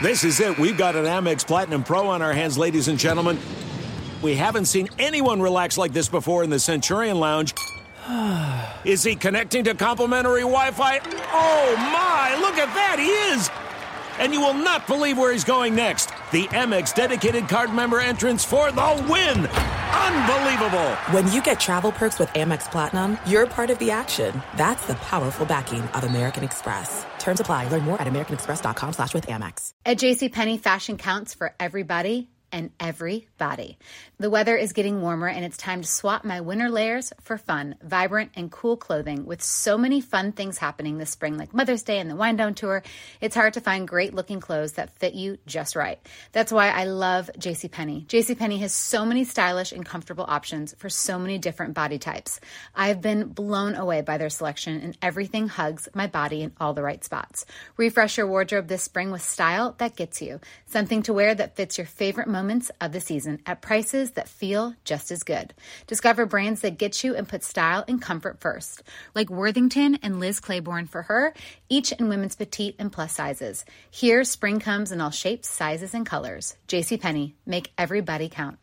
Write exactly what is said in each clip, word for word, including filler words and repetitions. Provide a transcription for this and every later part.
This is it. We've got an Amex Platinum Pro on our hands, ladies and gentlemen. We haven't seen anyone relax like this before in the Centurion Lounge. Is he connecting to complimentary Wi-Fi? Oh, my. Look at that. He is. And you will not believe where he's going next. The Amex dedicated card member entrance for the win. Unbelievable. When you get travel perks with Amex Platinum, you're part of the action. That's the powerful backing of American Express. Terms apply. Learn more at americanexpress.com slash with Amex. At JCPenney, fashion counts for everybody and everybody. The weather is getting warmer and it's time to swap my winter layers for fun, vibrant, and cool clothing. With so many fun things happening this spring, like Mother's Day and the Wind Down Tour, it's hard to find great looking clothes that fit you just right. That's why I love JCPenney. JCPenney has so many stylish and comfortable options for so many different body types. I've been blown away by their selection, and everything hugs my body in all the right spots. Refresh your wardrobe this spring with style that gets you. Something to wear that fits your favorite moments of the season at prices that feel just as good. Discover brands that get you and put style and comfort first, like Worthington and Liz Claiborne for her, each in women's petite and plus sizes. Here, spring comes in all shapes, sizes, and colors. JCPenney, make everybody count.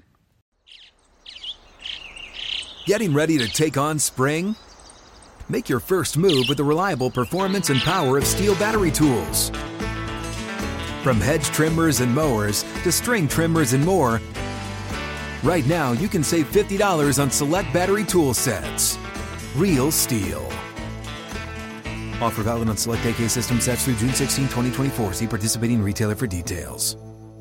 Getting ready to take on spring? Make your first move with the reliable performance and power of Steel battery tools. From hedge trimmers and mowers to string trimmers and more, right now you can save fifty dollars on select battery tool sets. Real Steel. Offer valid on select A K system sets through June sixteenth, twenty twenty-four. See participating retailer for details.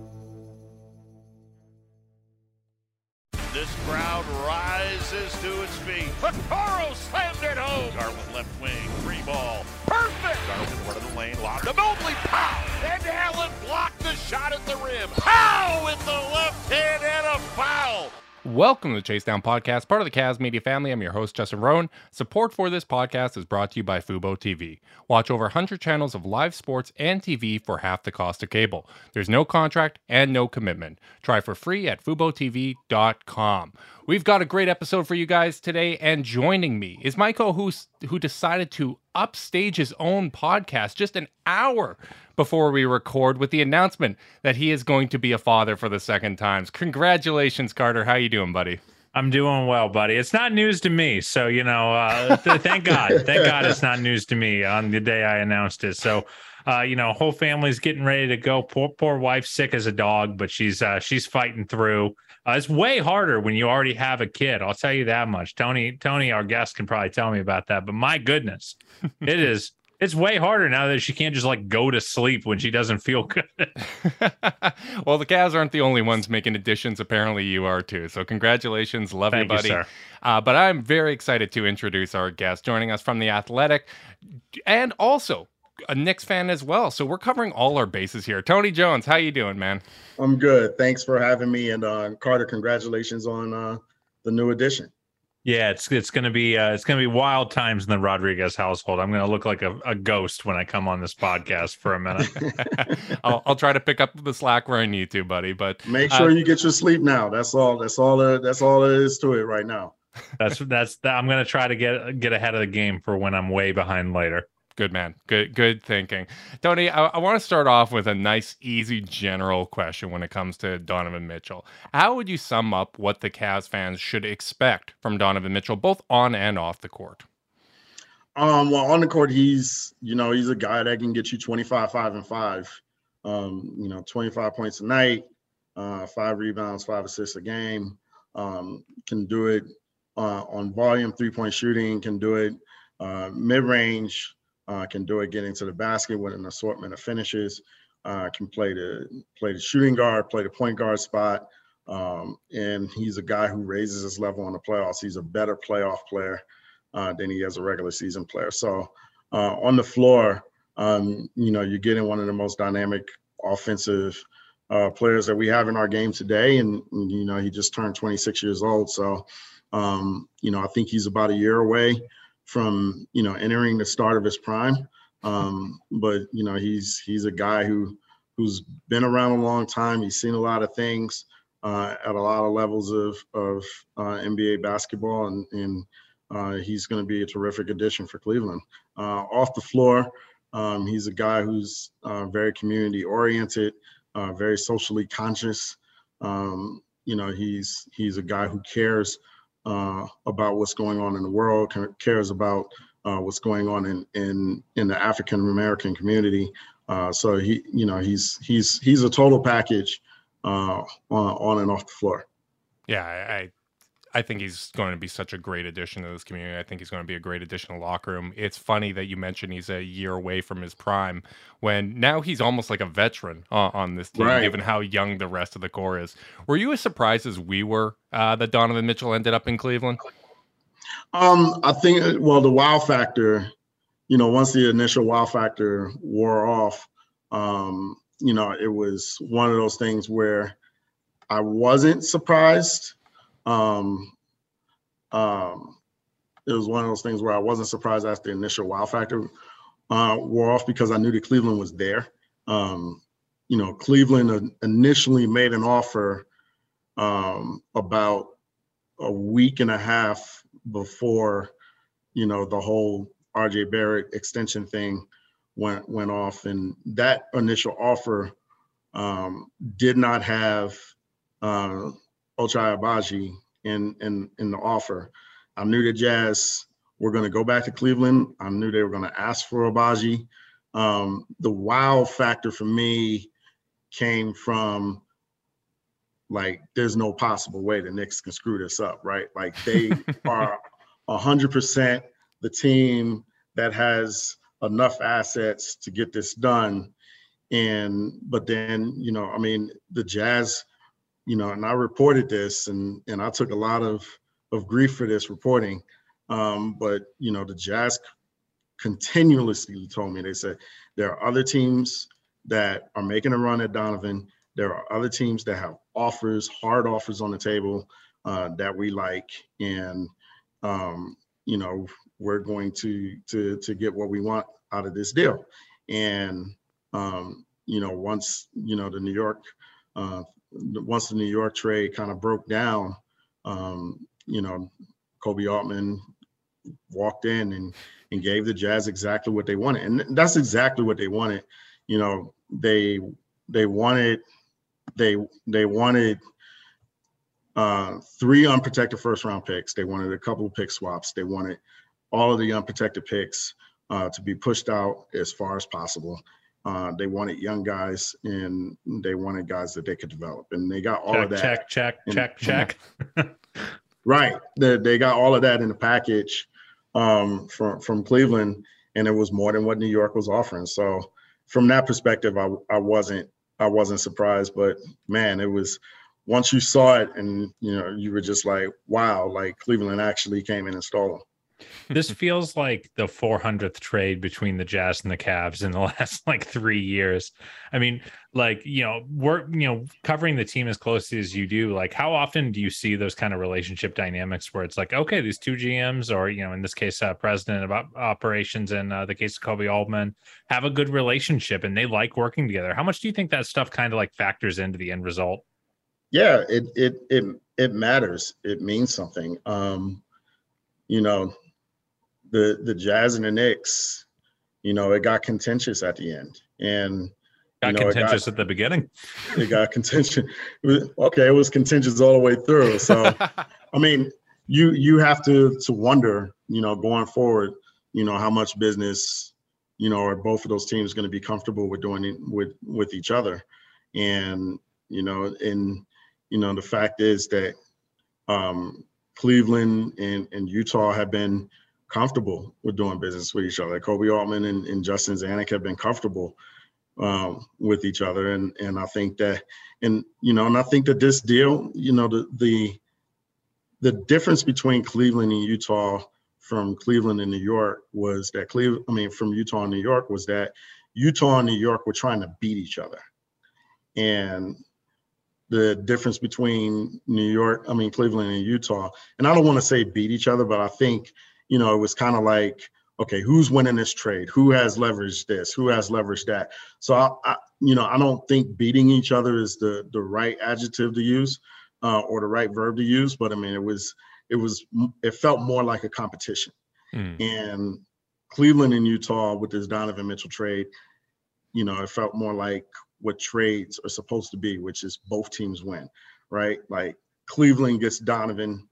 This crowd rises to its feet. Vaccaro slammed it home. Garland left wing, free ball. Perfect! Garland front of the lane, locked to Mobley. Pow! And Allen blocked the shot at the rim. Pow! With the left hand and a foul. Welcome to the Chase Down Podcast, part of the Cavs Media family. I'm your host, Justin Rowan. Support for this podcast is brought to you by Fubo T V. Watch over one hundred channels of live sports and T V for half the cost of cable. There's no contract and no commitment. Try for free at fubo t v dot com. We've got a great episode for you guys today, and joining me is my co-host who decided to upstage his own podcast just an hour before we record with the announcement that he is going to be a father for the second time. Congratulations, Carter. How you doing, buddy? I'm doing well, buddy. It's not news to me. So, you know, uh, th- thank God. Thank God it's not news to me on the day I announced it. So, uh, you know, whole family's getting ready to go. Poor, poor wife's sick as a dog, but she's uh, she's fighting through. Uh, it's way harder when you already have a kid. I'll tell you that much. Tony, Tony, our guest, can probably tell me about that. But my goodness, it is. It's way harder now that she can't just like go to sleep when she doesn't feel good. Well, the Cavs aren't the only ones making additions. Apparently you are too. So congratulations. Love Thank you, buddy. You, sir. Uh, but I'm very excited to introduce our guest joining us from The Athletic and also a Knicks fan as well. So we're covering all our bases here. Tony Jones, how you doing, man? I'm good. Thanks for having me. And uh, Carter, congratulations on uh, the new addition. Yeah, it's it's gonna be uh, it's gonna be wild times in the Rodriguez household. I'm gonna look like a, a ghost when I come on this podcast for a minute. I'll, I'll try to pick up the slack where I need to, buddy. But make sure uh, you get your sleep now. That's all. That's all. Uh, that's all there is to it right now. That's that's. I'm gonna try to get get ahead of the game for when I'm way behind later. Good man. Good good thinking. Tony, I, I want to start off with a nice, easy, general question when it comes to Donovan Mitchell. How would you sum up what the Cavs fans should expect from Donovan Mitchell, both on and off the court? Um, well, on the court, he's, you know, he's a guy that can get you twenty-five, five, and five. Um, you know, twenty-five points a night, uh, five rebounds, five assists a game. Um, can do it uh, on volume, three-point shooting, can do it uh, mid-range. Uh, can do it getting to the basket with an assortment of finishes, uh, can play the play the shooting guard, play the point guard spot. Um, and he's a guy who raises his level in the playoffs. He's a better playoff player uh, than he is a regular season player. So uh, on the floor, um, you know, you're getting one of the most dynamic offensive uh, players that we have in our game today. And, and, you know, he just turned twenty-six years old. So, um, you know, I think he's about a year away from, you know, entering the start of his prime. Um, but, you know, he's he's a guy who who's been around a long time. He's seen a lot of things uh, at a lot of levels of, of uh, N B A basketball, and, and uh, he's going to be a terrific addition for Cleveland. Uh, off the floor, Um, he's a guy who's uh, very community oriented, uh, very socially conscious. Um, you know, he's he's a guy who cares uh, about what's going on in the world, cares about uh, what's going on in in in the African American community. Uh, so he, you know, he's he's he's a total package uh, on on and off the floor. Yeah, I I think he's going to be such a great addition to this community. I think he's going to be a great addition to the locker room. It's funny that you mentioned he's a year away from his prime, when now he's almost like a veteran uh, on this team, Right. given how young the rest of the core is. Were you as surprised as we were uh, that Donovan Mitchell ended up in Cleveland? Um, I think, well, the wow factor, you know, once the initial wow factor wore off, um, you know, it was one of those things where I wasn't surprised. Um, um, it was one of those things where I wasn't surprised after the initial wow factor uh, wore off, because I knew that Cleveland was there. Um, you know, Cleveland initially made an offer um, about a week and a half before, you know, the whole R J Barrett extension thing went went off, and that initial offer um, did not have uh, Ochai Agbaji in in in the offer. I knew the Jazz were going to go back to Cleveland. I knew they were going to ask for Agbaji. Um, the wow factor for me came from, like, there's no possible way the Knicks can screw this up, right? Like, they are one hundred percent the team that has enough assets to get this done. And, but then, you know, I mean, the Jazz, you know, and I reported this, and and I took a lot of, of grief for this reporting. Um, but, you know, the Jazz continuously told me, they said, there are other teams that are making a run at Donovan. There are other teams that have offers, hard offers on the table uh, that we like. And, um, you know, we're going to, to, to get what we want out of this deal. And, um, you know, once, you know, the New York, uh, once the New York trade kind of broke down, um, you know, Kobe Altman walked in and, and gave the Jazz exactly what they wanted. And that's exactly what they wanted. You know, they, they wanted, they, they wanted uh, three unprotected first round picks. They wanted a couple of pick swaps. They wanted all of the unprotected picks uh, to be pushed out as far as possible. Uh, they wanted young guys, and they wanted guys that they could develop, and they got all check, of that. Check, check, in, check, check. Right. They, they got all of that in the package um, from, from Cleveland, and it was more than what New York was offering. So from that perspective, I, I wasn't, I wasn't surprised, but man, it was, once you saw it and, you know, you were just like, wow, like Cleveland actually came in and stole them. This feels like the four hundredth trade between the Jazz and the Cavs in the last like three years. I mean, like, you know, we're, you know, covering the team as closely as you do. Like, how often do you see those kind of relationship dynamics where it's like, okay, these two G Ms, or, you know, in this case, uh, president of op- operations, and uh, the case of Kobe Altman, have a good relationship and they like working together? How much do you think that stuff kind of like factors into the end result? Yeah, it it it it matters. It means something. Um, you know. The the Jazz and the Knicks, you know, it got contentious at the end, and got you know, contentious it got, at the beginning. It got contentious. It was, okay, it was contentious all the way through. So, I mean, you you have to to wonder, you know, going forward, you know, how much business, you know, are both of those teams going to be comfortable with doing it with with each other, and you know, and you know, the fact is that um, Cleveland and and Utah have been comfortable with doing business with each other. Kobe Altman and, and Justin Zanuck have been comfortable um, with each other. And, and I think that, and, you know, and I think that this deal, you know, the, the, the difference between Cleveland and Utah from Cleveland and New York was that Cleveland, I mean, from Utah and New York was that Utah and New York were trying to beat each other. And the difference between New York, I mean, Cleveland and Utah, and I don't want to say beat each other, but I think, you know, it was kind of like, okay, who's winning this trade? Who has leveraged this? Who has leveraged that? So, I, I you know, I don't think beating each other is the the right adjective to use uh, or the right verb to use. But I mean, it was, it was, it felt more like a competition. Mm. And Cleveland and Utah with this Donovan Mitchell trade, you know, it felt more like what trades are supposed to be, which is both teams win, right? Like Cleveland gets Donovan.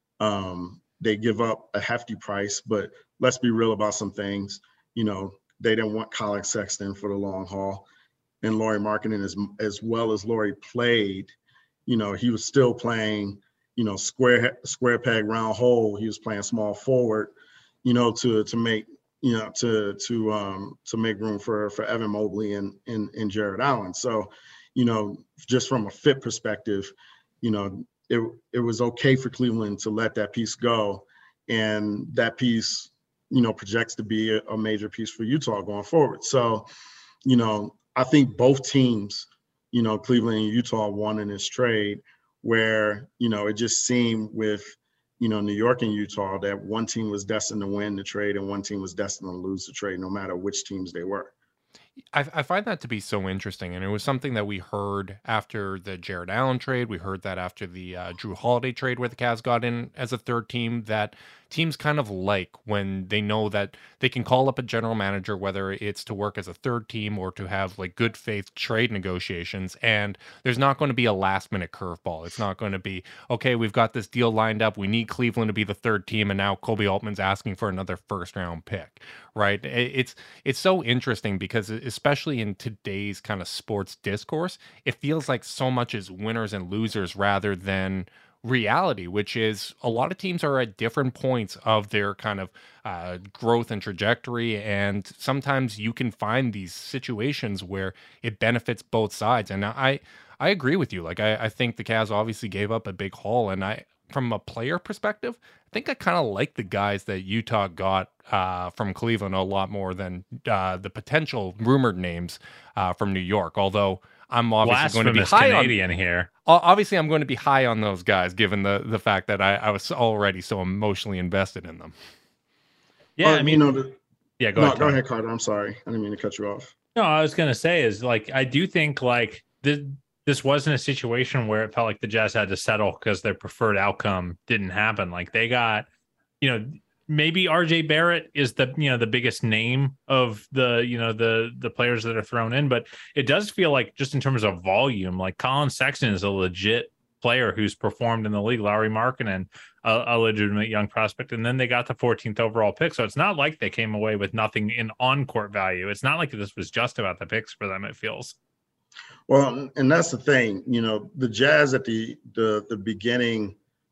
Um, they give up a hefty price, but let's be real about some things. You know, they didn't want Colin Sexton for the long haul. And Lauri Markkanen, as, as well as Lauri played, you know, he was still playing, you know, square square peg, round hole. He was playing small forward, you know, to to make, you know, to to um to make room for for Evan Mobley and and, and Jared Allen. So, you know, just from a fit perspective, you know, it it was okay for Cleveland to let that piece go, and that piece, you know, projects to be a, a major piece for Utah going forward. So, you know, I think both teams, you know, Cleveland and Utah won in this trade, where, you know, it just seemed with, you know, New York and Utah that one team was destined to win the trade and one team was destined to lose the trade, no matter which teams they were. I, I find that to be so interesting, and it was something that we heard after the Jared Allen trade. We heard that after the uh, Drew Holiday trade, where the Cavs got in as a third team, that teams kind of like when they know that they can call up a general manager, whether it's to work as a third team or to have like good faith trade negotiations, and there's not going to be a last minute curveball. It's not going to be, okay, we've got this deal lined up, we need Cleveland to be the third team, and now Kobe Altman's asking for another first round pick, right? It's it's so interesting because especially in today's kind of sports discourse, it feels like so much is winners and losers rather than reality, which is a lot of teams are at different points of their kind of uh, growth and trajectory. And sometimes you can find these situations where it benefits both sides. And I, I agree with you. Like, I, I think the Cavs obviously gave up a big haul, and I, from a player perspective, I think I kind of like the guys that Utah got uh, from Cleveland a lot more than uh, the potential rumored names uh, from New York. Although I'm obviously going to be high Canadian on here. Obviously, I'm going to be high on those guys, given the the fact that I, I was already so emotionally invested in them. Yeah, well, I mean, you know, the, yeah, go no, ahead. Go ahead, Carter. I'm sorry, I didn't mean to cut you off. No, I was gonna say is like I do think like this this wasn't a situation where it felt like the Jazz had to settle because their preferred outcome didn't happen. Like they got, you know, maybe R J Barrett is the, you know, the biggest name of the, you know, the the players that are thrown in, but it does feel like just in terms of volume, like Colin Sexton is a legit player who's performed in the league. Lauri Markkanen, a, a legitimate young prospect, and then they got the fourteenth overall pick. So it's not like they came away with nothing in on-court value. It's not like this was just about the picks for them, it feels. Well, and that's the thing, you know, the Jazz at the the the beginning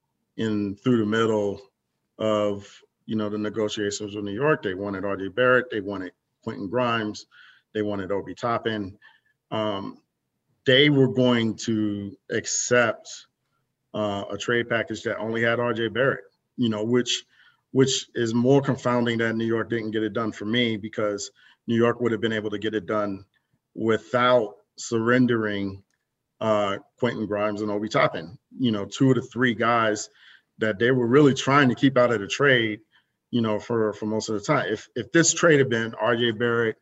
in through the middle of, you know, the negotiations with New York, they wanted R J Barrett, they wanted Quentin Grimes, they wanted Obi Toppin. Um, they were going to accept uh, a trade package that only had R J Barrett, you know, which which is more confounding that New York didn't get it done for me, because New York would have been able to get it done without surrendering uh, Quentin Grimes and Obi Toppin, you know, two of the three guys that they were really trying to keep out of the trade, you know, for, for most of the time. If if this trade had been R J Barrett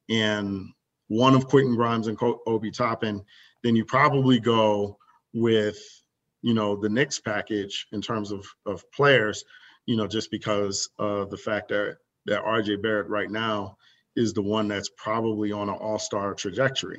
and one of Quentin Grimes and Obi Toppin, then you probably go with, you know, the Knicks package in terms of, of players, you know, just because of the fact that, that R J Barrett right now is the one that's probably on an all-star trajectory.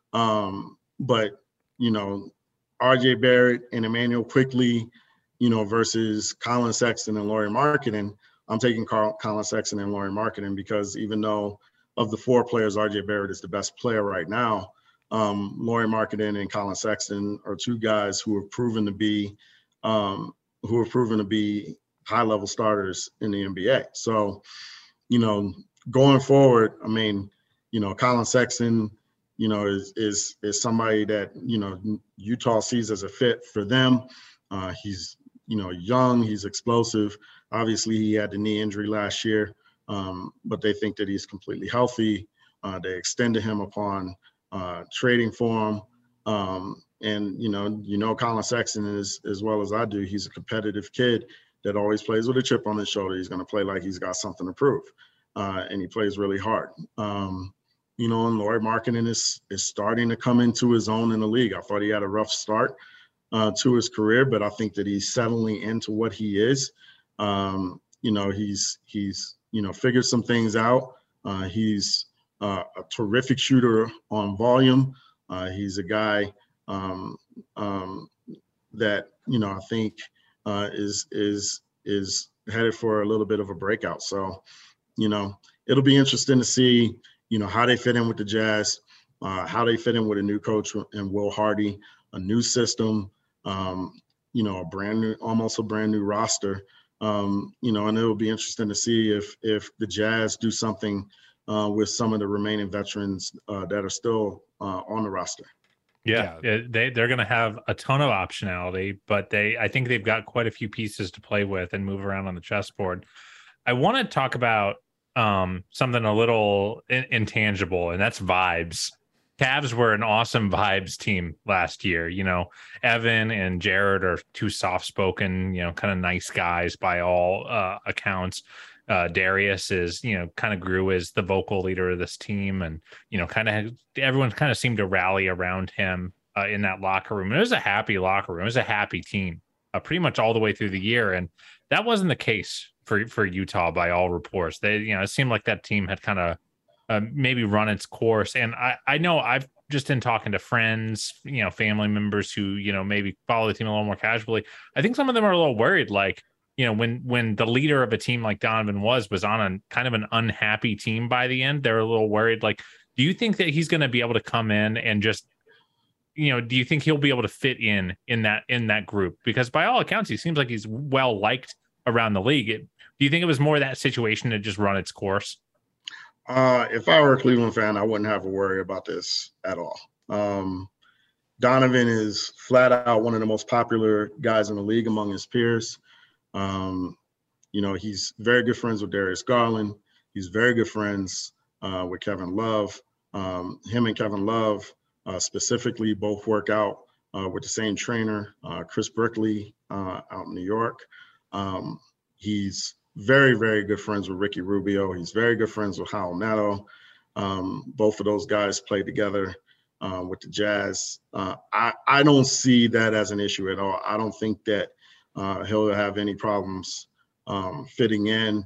Um, but, you know, R J Barrett and Emmanuel Quickley, you know, versus Colin Sexton and Lauri Markkanen, I'm taking Carl, Colin Sexton and Lauri Markkanen, because even though of the four players, R J Barrett is the best player right now, um, Lauri Markkanen and Colin Sexton are two guys who have proven to be um, who have proven to be high-level starters in the N B A. So, you know, going forward, I mean, you know, Colin Sexton, you know, is is is somebody that, you know, Utah sees as a fit for them. Uh, he's, you know, young, he's explosive. Obviously, he had the knee injury last year, um, but they think that he's completely healthy. Uh, they extended him upon uh, trading for him. Um, and, you know, you know, Colin Sexton is, as well as I do, he's a competitive kid that always plays with a chip on his shoulder. He's going to play like he's got something to prove. Uh, and he plays really hard. Um, You know, and Lauri Markkanen is is starting to come into his own in the league. I thought he had a rough start uh, to his career, but I think that he's settling into what he is. Um, you know, he's he's you know, figured some things out. Uh, he's uh, a terrific shooter on volume. Uh, he's a guy um, um, that, you know, I think uh, is is is headed for a little bit of a breakout. So, you know, it'll be interesting to see, you know, how they fit in with the Jazz, uh, how they fit in with a new coach and Will Hardy, a new system, um, you know, a brand new, almost a brand new roster. Um, you know, and it'll be interesting to see if if the Jazz do something uh, with some of the remaining veterans uh, that are still uh, on the roster. Yeah, yeah. they they're going to have a ton of optionality, but they I think they've got quite a few pieces to play with and move around on the chessboard. I want to talk about um, something a little in- intangible, and that's vibes. Cavs were an awesome vibes team last year. You know, Evan and Jared are two soft-spoken, you know, kind of nice guys by all uh, accounts. Uh, Darius is, you know, kind of grew as the vocal leader of this team, and you know, kind of everyone kind of seemed to rally around him uh, in that locker room. And it was a happy locker room. It was a happy team, uh, pretty much all the way through the year, and that wasn't the case for for Utah by all reports. They, you know, it seemed like that team had kind of uh, maybe run its course. And I, I know I've just in talking to friends, you know, family members who, you know, maybe follow the team a little more casually. I think some of them are a little worried, like, you know, when when the leader of a team like Donovan was was on a kind of an unhappy team by the end, they're a little worried. Like, do you think that he's going to be able to come in and just, you know, do you think he'll be able to fit in in that in that group? Because by all accounts, he seems like he's well liked around the league. It, do you think it was more that situation to just run its course? Uh, if I were a Cleveland fan, I wouldn't have to worry about this at all. Um, Donovan is flat out one of the most popular guys in the league among his peers. Um, you know, he's very good friends with Darius Garland. He's very good friends uh, with Kevin Love. Um, him and Kevin Love uh, specifically both work out uh, with the same trainer, uh, Chris Brickley, uh, out in New York. Um, he's very, very good friends with Ricky Rubio. He's very good friends with Howell Neto. Um, both of those guys played together uh, with the Jazz. Uh, I, I don't see that as an issue at all. I don't think that Uh, he'll have any problems um, fitting in.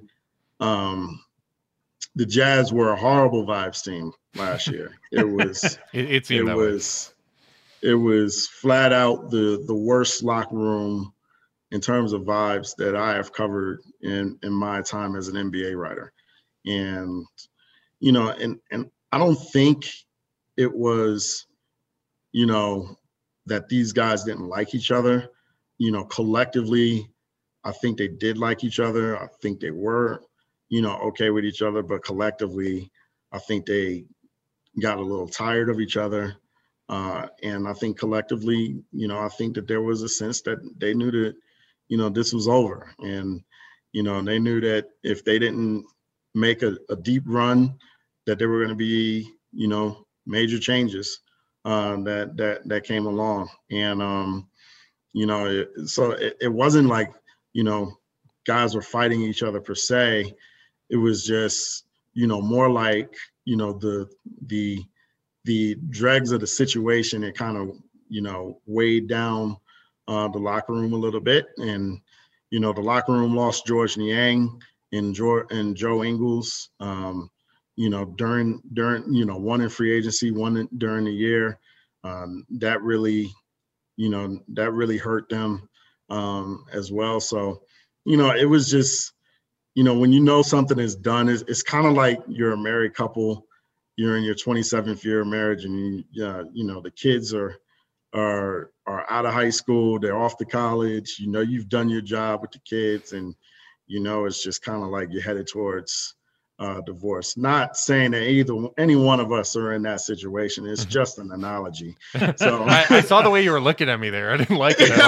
Um, the Jazz were a horrible vibes team last year. It was it, it, seemed it that was way. It was flat out the the worst locker room in terms of vibes that I have covered in in my time as an N B A writer. And you know, and and I don't think it was, you know, that these guys didn't like each other. You know, collectively, I think they did like each other. I think they were, you know, okay with each other. But collectively, I think they got a little tired of each other. Uh, and I think collectively, you know, I think that there was a sense that they knew that, you know, this was over. And, you know, they knew that if they didn't make a, a deep run, that there were going to be, you know, major changes uh, that that that came along. And, um, You know, it, so it, it wasn't like, you know, guys were fighting each other per se. It was just, you know, more like, you know, the the the dregs of the situation. It kind of, you know, weighed down uh, the locker room a little bit. And, you know, the locker room lost George Niang and Joe, and Joe Ingles, um, you know, during, during, you know, one in free agency, one in, during the year. Um, that really, you know, that really hurt them um, as well. So, you know, it was just, you know, when you know something is done, it's, it's kind of like you're a married couple, you're in your twenty-seventh year of marriage, and you, uh, you know, the kids are are are out of high school, they're off to college. You know, you've done your job with the kids, and you know, it's just kind of like you're headed towards Uh, divorce. Not saying that either any one of us are in that situation. It's just an analogy. So I, I saw the way you were looking at me there. I didn't like it at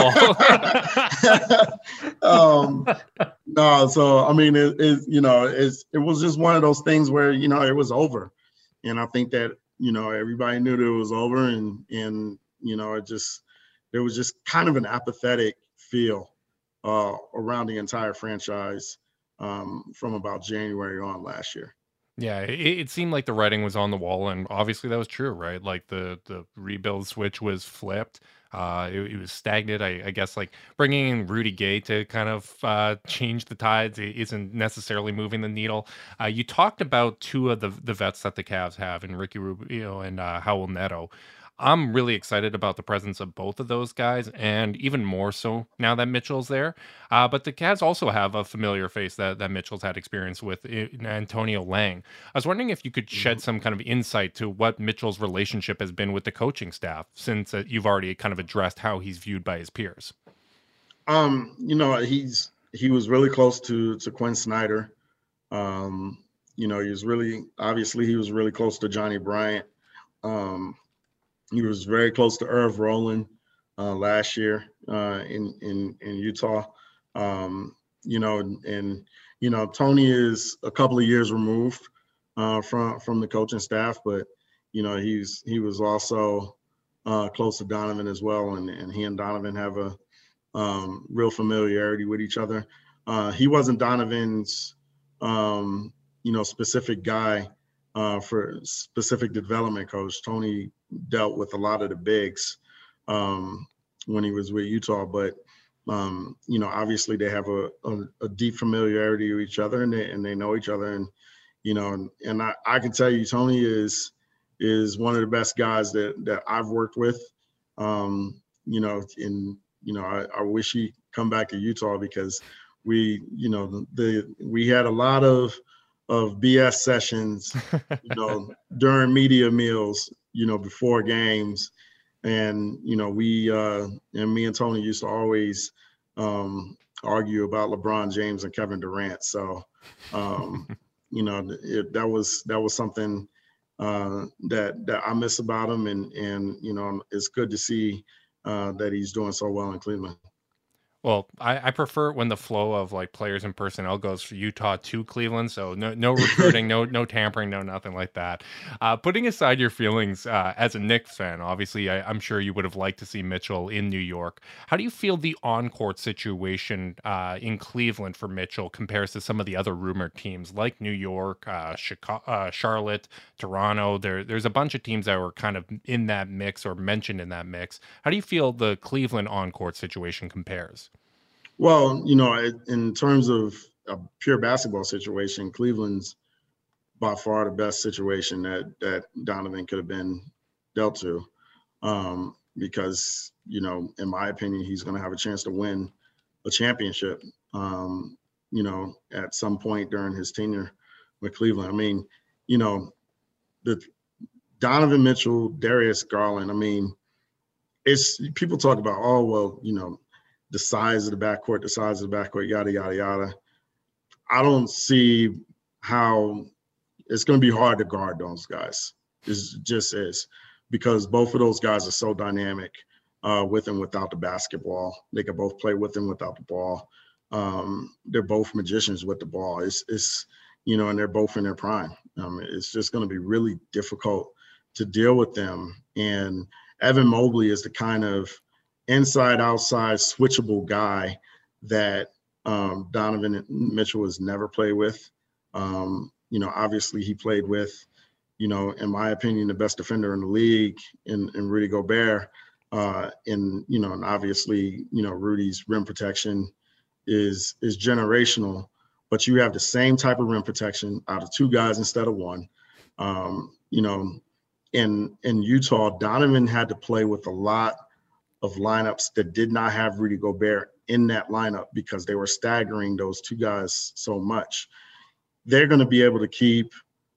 all. um, no, so I mean, it, it you know, it's it was just one of those things where you know it was over, and I think that you know everybody knew that it was over, and and you know it just there was just kind of an apathetic feel uh, around the entire franchise. Um, from about January on last year. Yeah, it, it seemed like the writing was on the wall, and obviously that was true, right? Like the the rebuild switch was flipped. Uh, it, it was stagnant. I, I guess like bringing in Rudy Gay to kind of uh, change the tides i- isn't necessarily moving the needle. Uh, you talked about two of the the vets that the Cavs have, in Ricky Rubio and uh, Howell Neto. I'm really excited about the presence of both of those guys, and even more so now that Mitchell's there. Uh, but the Cavs also have a familiar face that, that Mitchell's had experience with, in Antonio Lang. I was wondering if you could shed some kind of insight to what Mitchell's relationship has been with the coaching staff, since uh, you've already kind of addressed how he's viewed by his peers. Um, you know, he's he was really close to to Quinn Snyder. Um, you know, he was really obviously he was really close to Johnny Bryant. Um, he was very close to Irv Rowland uh, last year uh, in in in Utah. Um, you know, and, and you know, Tony is a couple of years removed uh, from from the coaching staff, but you know, he's he was also uh, close to Donovan as well, and and he and Donovan have a um, real familiarity with each other. Uh, he wasn't Donovan's, um, you know, specific guy uh, for specific development coach. Tony dealt with a lot of the bigs um, when he was with Utah, but um, you know, obviously they have a, a, a deep familiarity with each other, and they and they know each other, and you know, and, and I, I can tell you, Tony is is one of the best guys that that I've worked with. Um, you know, in you know, I, I wish he come back to Utah, because we, you know, the, the we had a lot of of B S sessions, you know, during media meals, you know, before games, and you know, we uh, and me and Tony used to always um, argue about LeBron James and Kevin Durant. So, um, you know, it, that was that was something uh, that that I miss about him, and and you know, it's good to see uh, that he's doing so well in Cleveland. Well, I, I prefer when the flow of like players and personnel goes from Utah to Cleveland. So no no recruiting, no no tampering, no nothing like that. Uh, putting aside your feelings uh, as a Knicks fan, obviously I, I'm sure you would have liked to see Mitchell in New York. How do you feel the on-court situation uh, in Cleveland for Mitchell compares to some of the other rumored teams like New York, uh, Chicago, uh, Charlotte, Toronto? There there's a bunch of teams that were kind of in that mix or mentioned in that mix. How do you feel the Cleveland on-court situation compares? Well, you know, in terms of a pure basketball situation, Cleveland's by far the best situation that that Donovan could have been dealt to, um, because, you know, in my opinion, he's going to have a chance to win a championship, um, you know, at some point during his tenure with Cleveland. I mean, you know, the Donovan Mitchell, Darius Garland, I mean, it's people talk about, oh, well, you know, the size of the backcourt, the size of the backcourt, yada, yada, yada. I don't see how it's going to be hard to guard those guys. It just is, because both of those guys are so dynamic uh, with and without the basketball. They can both play with and without the ball. Um, they're both magicians with the ball. It's, it's, you know, and they're both in their prime. Um, it's just going to be really difficult to deal with them. And Evan Mobley is the kind of inside outside switchable guy that um, Donovan Mitchell has never played with. Um, you know, obviously he played with, you know, in my opinion, the best defender in the league in, in Rudy Gobert. Uh, and, you know, and obviously, you know, Rudy's rim protection is, is generational, but you have the same type of rim protection out of two guys instead of one. Um, you know, in, in Utah, Donovan had to play with a lot of lineups that did not have Rudy Gobert in that lineup because they were staggering those two guys so much. They're going to be able to keep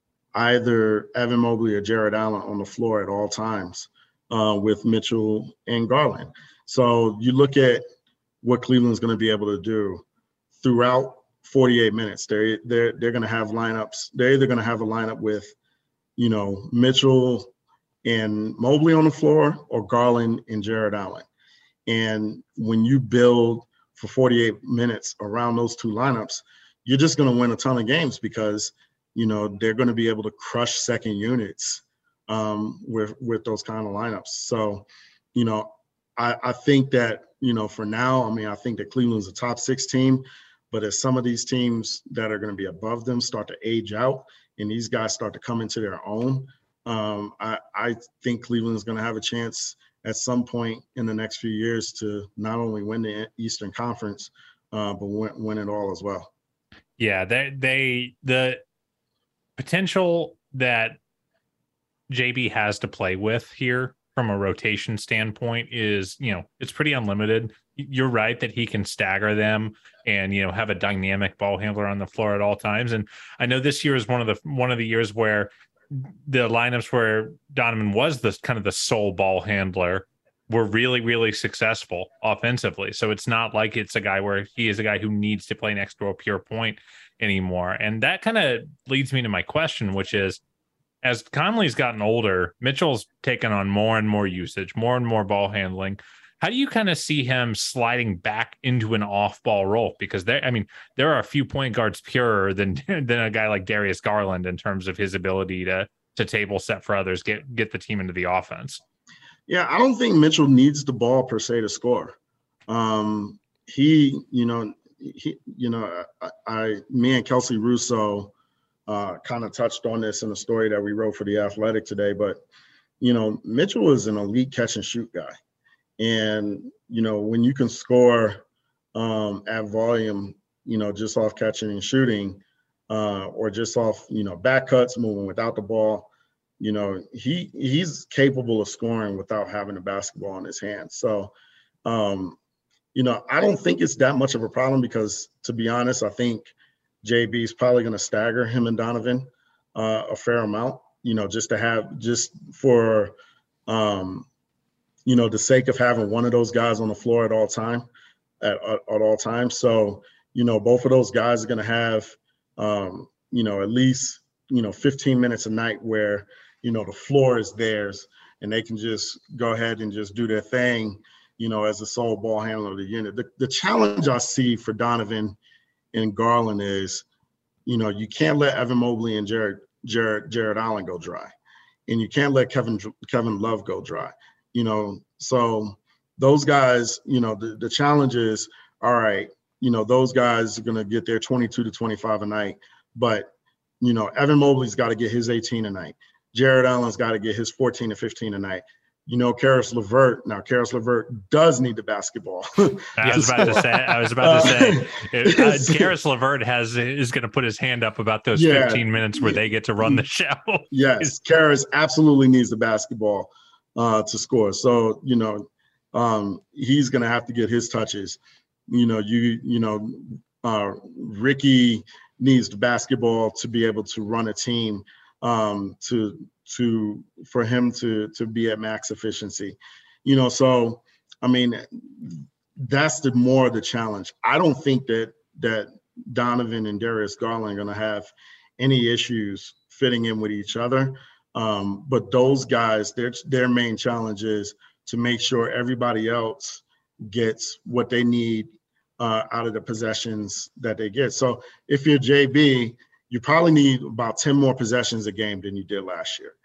either Evan Mobley or Jared Allen on the floor at all times uh, with Mitchell and Garland. So you look at what Cleveland's going to be able to do throughout forty-eight minutes. They're they're they're going to have lineups. They're either going to have a lineup with, you know, Mitchell and Mobley on the floor, or Garland and Jared Allen. And when you build for forty-eight minutes around those two lineups, you're just going to win a ton of games, because, you know, they're going to be able to crush second units um, with, with those kind of lineups. So, you know, I, I think that, you know, for now, I mean, I think that Cleveland's a top six team, but as some of these teams that are going to be above them start to age out and these guys start to come into their own, um, I, I think Cleveland is going to have a chance at some point in the next few years to not only win the Eastern Conference, uh, but win, win it all as well. Yeah, they they the potential that J B has to play with here from a rotation standpoint is, you know, it's pretty unlimited. You're right that he can stagger them and, you know, have a dynamic ball handler on the floor at all times. And I know this year is one of the one of the years where the lineups where Donovan was the kind of the sole ball handler were really, really successful offensively. So it's not like it's a guy where he is a guy who needs to play next to a pure point anymore. And that kind of leads me to my question, which is, as Conley's gotten older, Mitchell's taken on more and more usage, more and more ball handling. How do you kind of see him sliding back into an off-ball role? Because there, I mean, there are a few point guards purer than than a guy like Darius Garland in terms of his ability to to table set for others, get get the team into the offense. Yeah, I don't think Mitchell needs the ball per se to score. Um, he, you know, he, you know, I, I me and Kelsey Russo uh, kind of touched on this in a story that we wrote for The Athletic today. But, you know, Mitchell is an elite catch and shoot guy. And, you know, when you can score um, at volume, you know, just off catching and shooting uh, or just off, you know, back cuts, moving without the ball, you know, he he's capable of scoring without having the basketball in his hands. So, um, you know, I don't think it's that much of a problem because, to be honest, I think J B is probably going to stagger him and Donovan uh, a fair amount, you know, just to have just for, um, you know, the sake of having one of those guys on the floor at all time, at, at, at all times. So, you know, both of those guys are going to have, um, you know, at least, you know, fifteen minutes a night where, you know, the floor is theirs and they can just go ahead and just do their thing, you know, as the sole ball handler of the unit. The, the challenge I see for Donovan and Garland is, you know, you can't let Evan Mobley and Jared, Jared, Jared Allen go dry. And you can't let Kevin, Kevin Love go dry, you know. So those guys, you know, the, the challenge is, all right, you know, those guys are going to get their twenty-two to twenty-five a night. But, you know, Evan Mobley's got to get his eighteen a night. Jared Allen's got to get his fourteen to fifteen a night. You know, Karis LeVert. Now, Karis LeVert does need the basketball. I was about to say. I was about to say. If, uh, Karis LeVert has is going to put his hand up about those yeah, fifteen minutes where they get to run the show. Yes, Karis absolutely needs the basketball uh, to score. So, you know, um, he's going to have to get his touches. You know, you you know, uh, Ricky needs the basketball to be able to run a team. Um, to to for him to to be at max efficiency, you know. So I mean, that's the more the challenge. I don't think that that Donovan and Darius Garland are going to have any issues fitting in with each other. Um, but those guys, their their main challenge is to make sure everybody else gets what they need uh, out of the possessions that they get. So if you're J B, you probably need about ten more possessions a game than you did last year.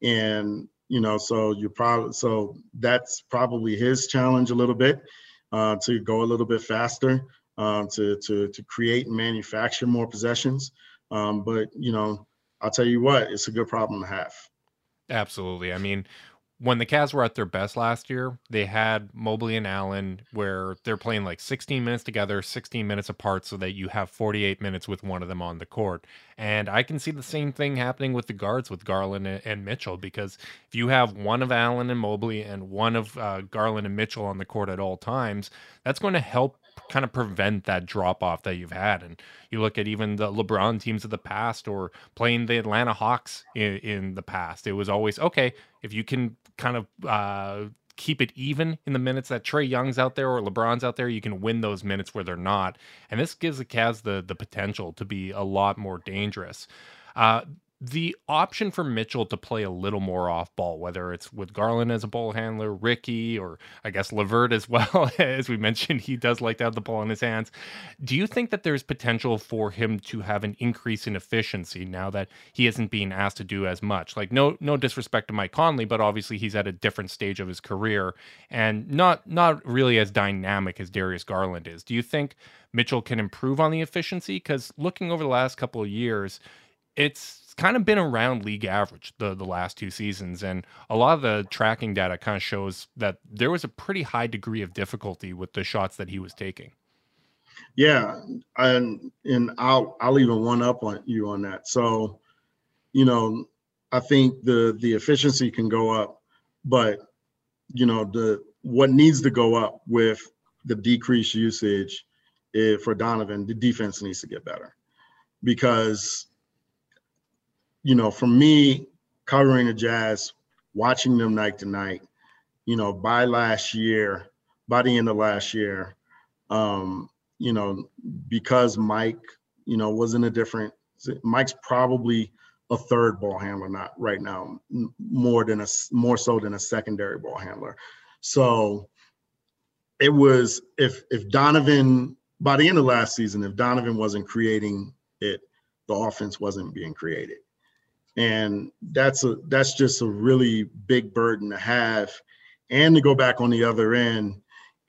And, you know, so you probably, so that's probably his challenge a little bit, uh, to go a little bit faster, um, to, to, to create and manufacture more possessions. Um, but, you know, I'll tell you what, it's a good problem to have. Absolutely. I mean, when the Cavs were at their best last year, they had Mobley and Allen where they're playing like sixteen minutes together, sixteen minutes apart, so that you have forty-eight minutes with one of them on the court. And I can see the same thing happening with the guards with Garland and Mitchell, because if you have one of Allen and Mobley and one of uh, Garland and Mitchell on the court at all times, that's going to help kind of prevent that drop off that you've had. And you look at even the LeBron teams of the past or playing the Atlanta Hawks in, in the past, it was always, okay, if you can kind of uh, keep it even in the minutes that Trae Young's out there or LeBron's out there, you can win those minutes where they're not. And this gives the Cavs the, the potential to be a lot more dangerous. Uh, The option for Mitchell to play a little more off ball, whether it's with Garland as a ball handler, Ricky, or I guess LeVert as well, as we mentioned, he does like to have the ball in his hands. Do you think that there's potential for him to have an increase in efficiency now that he isn't being asked to do as much? Like, no, no disrespect to Mike Conley, but obviously he's at a different stage of his career and not, not really as dynamic as Darius Garland is. Do you think Mitchell can improve on the efficiency? Because looking over the last couple of years, it's kind of been around league average the, the last two seasons. And a lot of the tracking data kind of shows that there was a pretty high degree of difficulty with the shots that he was taking. Yeah. And, and I'll, I'll even one up on you on that. So, you know, I think the, the efficiency can go up, but you know, the, what needs to go up with the decreased usage is, for Donovan, the defense needs to get better. Because, you know, for me, covering the Jazz, watching them night to night, you know, by last year, by the end of last year, um, you know, because Mike, you know, was in a different, Mike's probably a third ball handler, not right now, more than a, more so than a secondary ball handler. So it was, if, if Donovan, by the end of last season, if Donovan wasn't creating it, the offense wasn't being created. And that's a that's just a really big burden to have, and to go back on the other end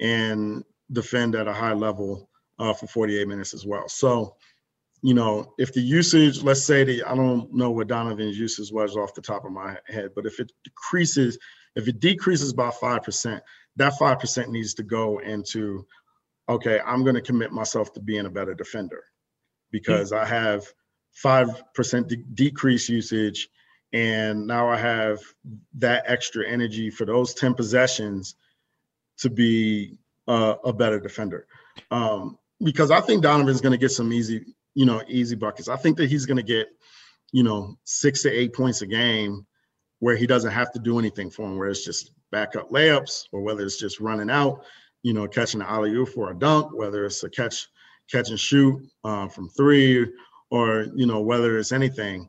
and defend at a high level uh, for forty-eight minutes as well. So, you know, if the usage, let's say that, I don't know what Donovan's usage was off the top of my head, but if it decreases, if it decreases by five percent, that five percent needs to go into, okay, I'm going to commit myself to being a better defender, because I have five percent de- decrease usage, and now I have that extra energy for those ten possessions to be uh, a better defender. Um, because I think Donovan's going to get some easy, you know, easy buckets. I think that he's going to get, you know, six to eight points a game where he doesn't have to do anything for him, where it's just backup layups, or whether it's just running out, you know, catching an alley-oop for a dunk, whether it's a catch, catch and shoot uh, from three, or, you know, whether it's anything.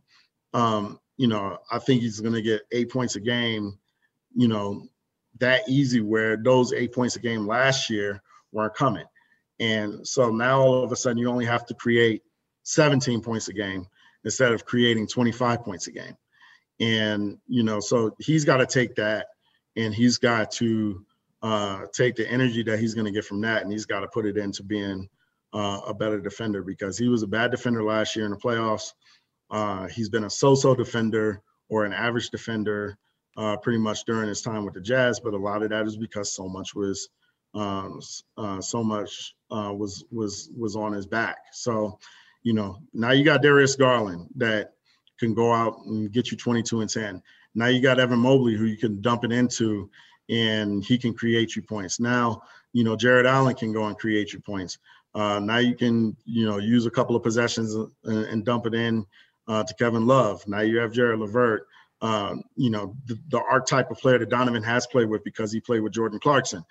Um, you know, I think he's going to get eight points a game, you know, that easy, where those eight points a game last year weren't coming. And so now all of a sudden you only have to create seventeen points a game instead of creating twenty-five points a game. And, you know, so he's got to take that, and he's got to uh, take the energy that he's going to get from that, and he's got to put it into being uh, a better defender, because he was a bad defender last year in the playoffs. Uh, he's been a so-so defender or an average defender uh, pretty much during his time with the Jazz, but a lot of that is because so much was um, uh, so much uh, was was was on his back. So, you know, now you got Darius Garland that can go out and get you twenty-two and ten. Now you got Evan Mobley, who you can dump it into, and he can create you points. Now, you know, Jared Allen can go and create you points. Uh, now you can, you know, use a couple of possessions and, and dump it in uh, to Kevin Love. Now you have Jared LeVert, um, you know, the, the archetype of player that Donovan has played with, because he played with Jordan Clarkson.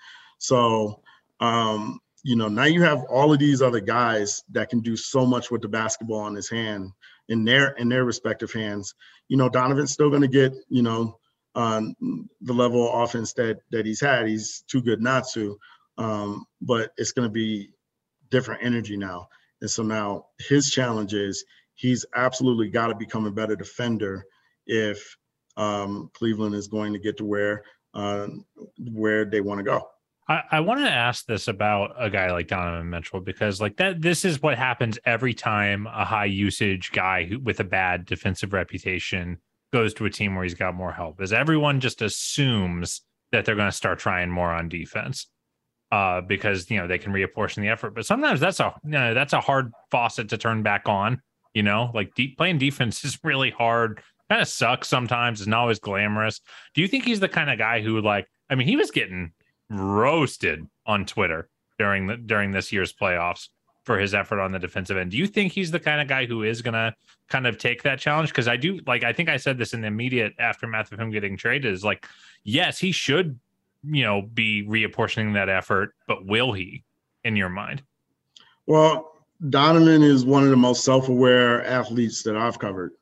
So, um, you know, now you have all of these other guys that can do so much with the basketball in his hand, in their in their respective hands. You know, Donovan's still going to get, you know, um, the level of offense that that he's had. He's too good not to, um, but it's going to be different energy now. And so now his challenge is he's absolutely got to become a better defender if um, Cleveland is going to get to where uh, where they want to go. I, I want to ask this about a guy like Donovan Mitchell, because like that, this is what happens every time a high usage guy who, with a bad defensive reputation goes to a team where he's got more help, is everyone just assumes that they're going to start trying more on defense uh, because, you know, they can reapportion the effort. But sometimes that's a, you know, that's a hard faucet to turn back on, you know, like deep playing defense is really hard, kind of sucks sometimes. It's not always glamorous. Do you think he's the kind of guy who, like, I mean, he was getting roasted on Twitter during the during this year's playoffs for his effort on the defensive end. Do you think he's the kind of guy who is going to kind of take that challenge? Because I do, like, I think I said this in the immediate aftermath of him getting traded, is like, yes, he should, you know, be reapportioning that effort, but will he, in your mind? Well, Donovan is one of the most self-aware athletes that I've covered.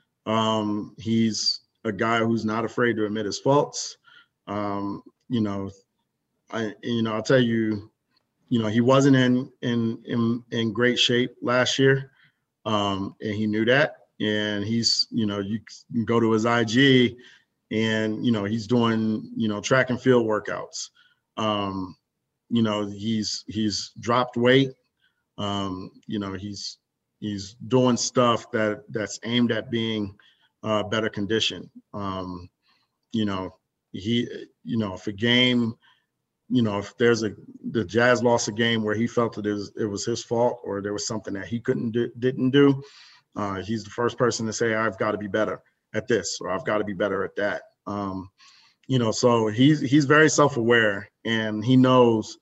Um, he's a guy who's not afraid to admit his faults. Um, you know, I, you know, I'll tell you, you know, he wasn't in in in, in great shape last year, um, and he knew that. And he's, you know, you can go to his I G, and you know, he's doing, you know, track and field workouts. Um, you know, he's he's dropped weight. Um, you know, he's he's doing stuff that that's aimed at being uh, better condition. Um, you know, he, you know, if a game, you know, if there's a, the Jazz lost a game where he felt that it was, it was his fault or there was something that he couldn't do, didn't do, uh, he's the first person to say, I've got to be better at this, or I've got to be better at that. Um, you know, so he's, he's very self-aware, and he knows,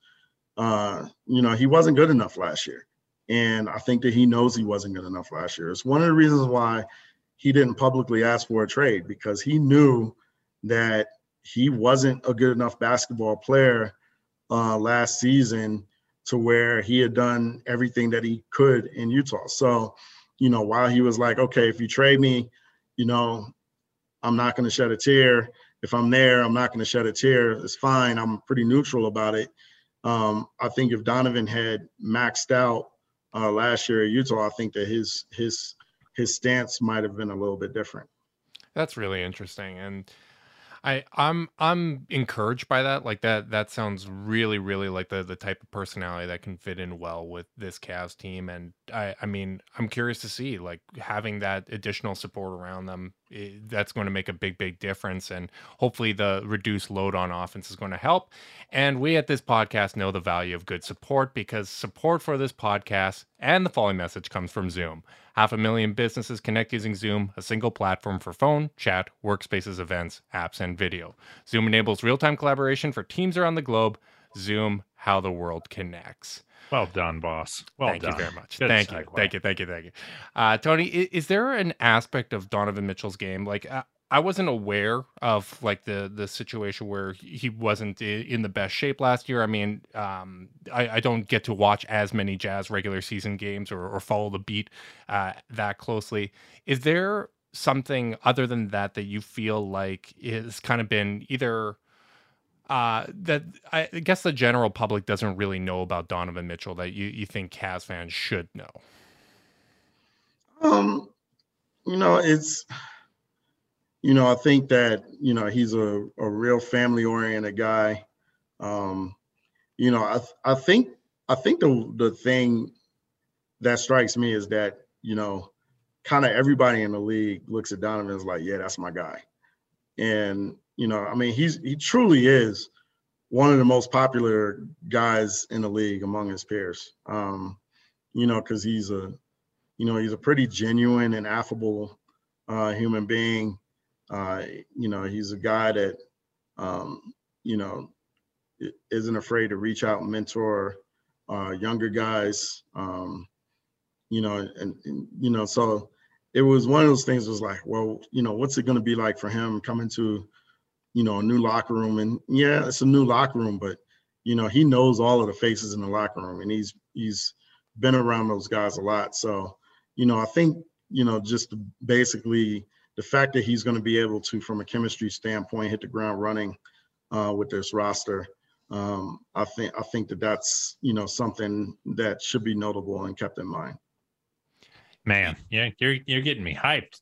uh, you know, he wasn't good enough last year. And I think that he knows he wasn't good enough last year. It's one of the reasons why he didn't publicly ask for a trade, because he knew that he wasn't a good enough basketball player uh, last season to where he had done everything that he could in Utah. So, you know, while he was like, okay, if you trade me, you know, I'm not going to shed a tear. If I'm there, I'm not going to shed a tear. It's fine. I'm pretty neutral about it. Um, I think if Donovan had maxed out uh, last year at Utah, I think that his his his stance might have been a little bit different. That's really interesting. And I I'm I'm encouraged by that. Like that that sounds really, really like the the type of personality that can fit in well with this Cavs team. And I I mean, I'm curious to see, like, having that additional support around them, eh, that's going to make a big, big difference. And hopefully the reduced load on offense is going to help. And we at this podcast know the value of good support, because support for this podcast and the following message comes from Zoom. Half a million businesses connect using Zoom, a single platform for phone, chat, workspaces, events, apps, and video. Zoom enables real-time collaboration for teams around the globe. Zoom, how the world connects. Well done, boss. Well thank done. you very much. Good Thank segue. you. Thank you. Thank you. Thank you. Uh, Tony, is, is there an aspect of Donovan Mitchell's game? Like, uh, I wasn't aware of like the the situation where he wasn't in the best shape last year. I mean, um, I, I don't get to watch as many Jazz regular season games or, or follow the beat uh, that closely. Is there something other than that that you feel like is kind of been either uh, that I guess the general public doesn't really know about Donovan Mitchell that you, you think Cavs fans should know? Um, you know, it's. You know, I think that, you know, he's a, a real family-oriented guy. Um, you know, I I think I think the the thing that strikes me is that, you know, kind of everybody in the league looks at Donovan and is like, yeah, that's my guy. And, you know, I mean, he's he truly is one of the most popular guys in the league among his peers. Um, you know, because he's a, you know, he's a pretty genuine and affable uh, human being. Uh, you know, he's a guy that, um, you know, isn't afraid to reach out and mentor uh, younger guys, um, you know, and, and, you know, so it was one of those things was like, well, you know, what's it going to be like for him coming to, you know, a new locker room? And yeah, it's a new locker room, but, you know, he knows all of the faces in the locker room, and he's, he's been around those guys a lot. So, you know, I think, you know, just basically the fact that he's going to be able to, from a chemistry standpoint, hit the ground running uh, with this roster, um, I think I think that that's, you know, something that should be notable and kept in mind. Man, yeah, you're you're getting me hyped.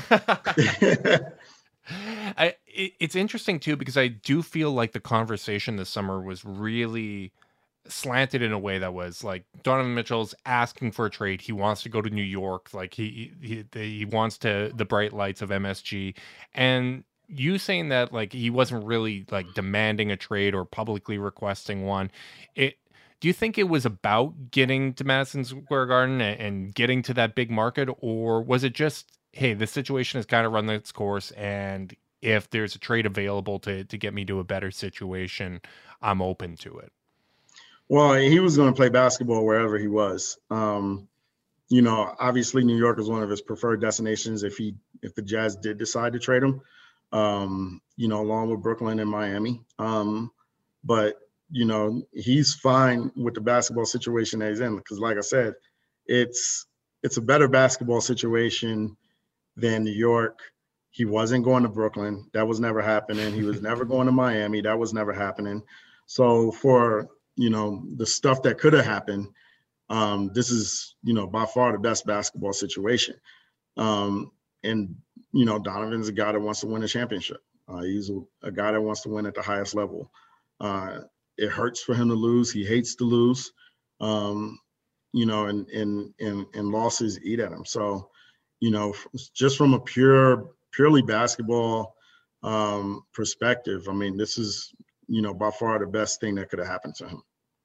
I it, it's interesting too, because I do feel like the conversation this summer was really slanted in a way that was like Donovan Mitchell's asking for a trade. He wants to go to New York. Like he he he wants to the bright lights of M S G, and you saying that like he wasn't really like demanding a trade or publicly requesting one. It do you think it was about getting to Madison Square Garden and, and getting to that big market, or was it just, hey, the situation has kind of run its course, and if there's a trade available to to get me to a better situation, I'm open to it? Well, he was going to play basketball wherever he was. Um, you know, obviously New York is one of his preferred destinations if he if the Jazz did decide to trade him, um, you know, along with Brooklyn and Miami. Um, but, you know, he's fine with the basketball situation that he's in, because like I said, it's it's a better basketball situation than New York. He wasn't going to Brooklyn. That was never happening. He was never going to Miami. That was never happening. So for you know, the stuff that could have happened, um, this is, you know, by far the best basketball situation. Um, and, you know, Donovan's a guy that wants to win a championship. Uh, he's a, a guy that wants to win at the highest level. Uh, it hurts for him to lose. He hates to lose, um, you know, and, and, and, and losses eat at him. So, you know, just from a pure, purely basketball um, perspective, I mean, this is, you know, by far the best thing that could have happened to him.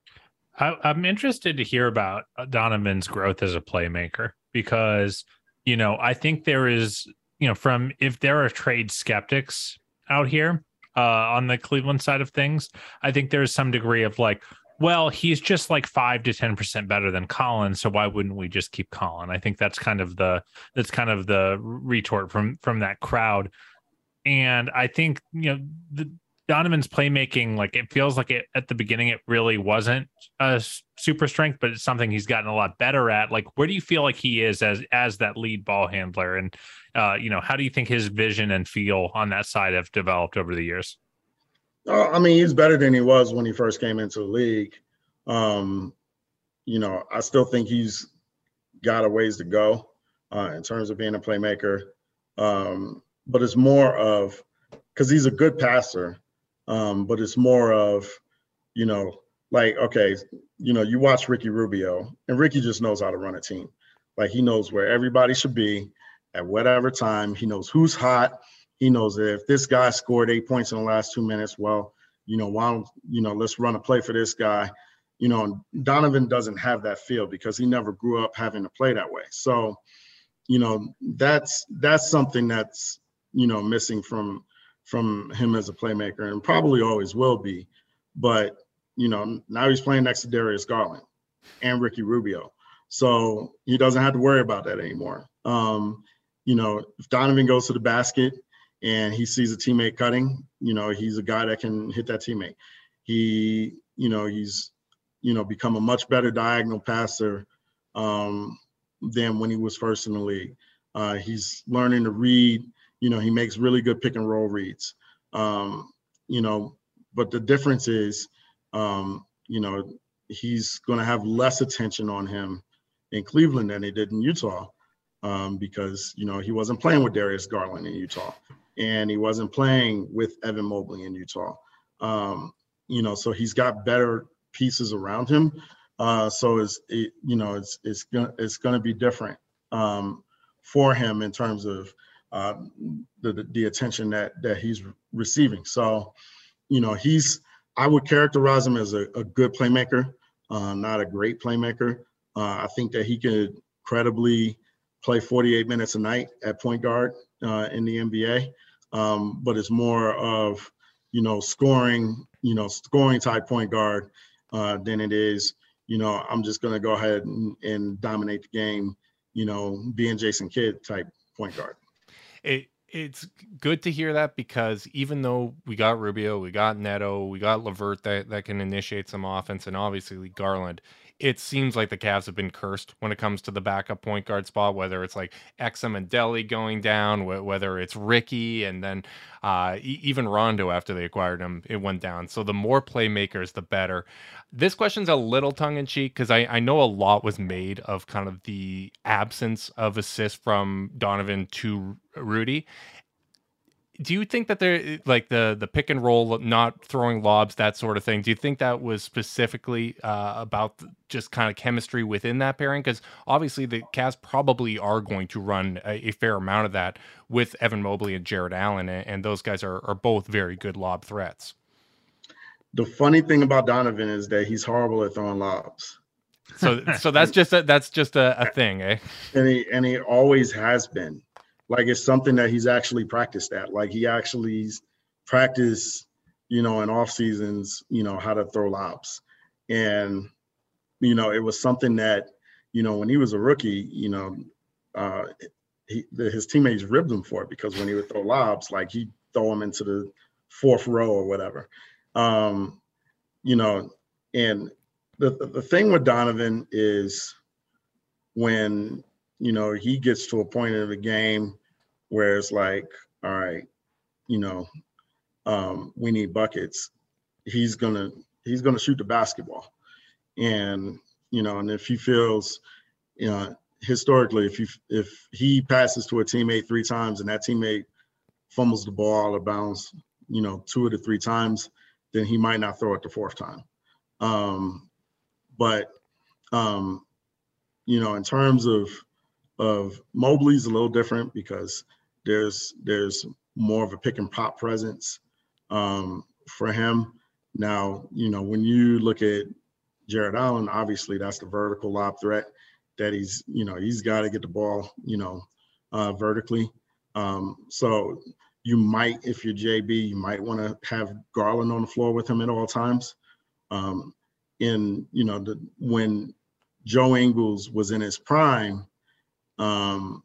I, I'm interested to hear about Donovan's growth as a playmaker because, you know, I think there is, you know, from if there are trade skeptics out here uh, on the Cleveland side of things, I think there's some degree of like, well, he's just like five to ten percent better than Colin, so why wouldn't we just keep Colin? I think that's kind of the that's kind of the retort from from that crowd, and I think you know the. Donovan's playmaking, like it feels like it at the beginning, it really wasn't a super strength, but it's something he's gotten a lot better at. Like, where do you feel like he is as as that lead ball handler? And, uh, you know, how do you think his vision and feel on that side have developed over the years? Uh, I mean, he's better than he was when he first came into the league. Um, you know, I still think he's got a ways to go uh, in terms of being a playmaker. Um, but it's more of, because he's a good passer, Um, but it's more of, you know, like, okay, you know, you watch Ricky Rubio, and Ricky just knows how to run a team. Like, he knows where everybody should be at whatever time. He knows who's hot. He knows that if this guy scored eight points in the last two minutes, well, you know, why don't, you know, let's run a play for this guy. You know, Donovan doesn't have that feel because he never grew up having to play that way. So, you know, that's that's something that's, you know, missing from from him as a playmaker, and probably always will be. But, you know, now he's playing next to Darius Garland and Ricky Rubio. So he doesn't have to worry about that anymore. Um, you know, if Donovan goes to the basket and he sees a teammate cutting, you know, he's a guy that can hit that teammate. He, you know, he's, you know, become a much better diagonal passer um, than when he was first in the league. Uh, he's learning to read. You know, he makes really good pick and roll reads, um, you know, but the difference is, um, you know, he's going to have less attention on him in Cleveland than he did in Utah um, because, you know, he wasn't playing with Darius Garland in Utah and he wasn't playing with Evan Mobley in Utah. Um, you know, so he's got better pieces around him. Uh, so it's, it, you know, it's, it's going it's going to be different um, for him in terms of, Uh, the, the the attention that that he's receiving. So, you know, he's I would characterize him as a, a good playmaker, uh, not a great playmaker. Uh, I think that he could credibly play forty-eight minutes a night at point guard uh, in the N B A. Um, but it's more of, you know, scoring, you know, scoring type point guard uh, than it is, you know, I'm just going to go ahead and, and dominate the game, you know, being Jason Kidd type point guard. It it's good to hear that because even though we got Rubio, we got Neto, we got LeVert that, that can initiate some offense, and obviously Garland, it seems like the Cavs have been cursed when it comes to the backup point guard spot, whether it's like Exum and Delly going down, wh- whether it's Ricky, and then uh, e- even Rondo after they acquired him, it went down. So the more playmakers, the better. This question's a little tongue-in-cheek because I, I know a lot was made of kind of the absence of assists from Donovan to Rudy. Do you think that they're like the the pick and roll, not throwing lobs, that sort of thing? Do you think that was specifically uh, about just kind of chemistry within that pairing? Because obviously the Cavs probably are going to run a, a fair amount of that with Evan Mobley and Jared Allen, and, and those guys are, are both very good lob threats. The funny thing about Donovan is that he's horrible at throwing lobs. So so that's just a, that's just a, a thing, eh? And he and he always has been. Like, it's something that he's actually practiced at. Like, he actually practiced, you know, in off seasons, you know, how to throw lobs. And, you know, it was something that, you know, when he was a rookie, you know, uh, he, the, his teammates ribbed him for it because when he would throw lobs, like, he'd throw them into the fourth row or whatever. Um, you know, and the, the thing with Donovan is when, you know, he gets to a point in the game where it's like, all right, you know, um, we need buckets. He's gonna he's gonna shoot the basketball, and you know, and if he feels, you know, historically, if he if he passes to a teammate three times and that teammate fumbles the ball out of bounds, you know, two of the three times, then he might not throw it the fourth time. Um, but um, you know, in terms of of Mobley's a little different because there's there's more of a pick and pop presence um, for him. Now, you know, when you look at Jared Allen, obviously that's the vertical lob threat that he's, you know, he's got to get the ball, you know, uh, vertically. Um, so you might, if you're J B, you might want to have Garland on the floor with him at all times. Um, in, you know, the, when Joe Ingles was in his prime, um,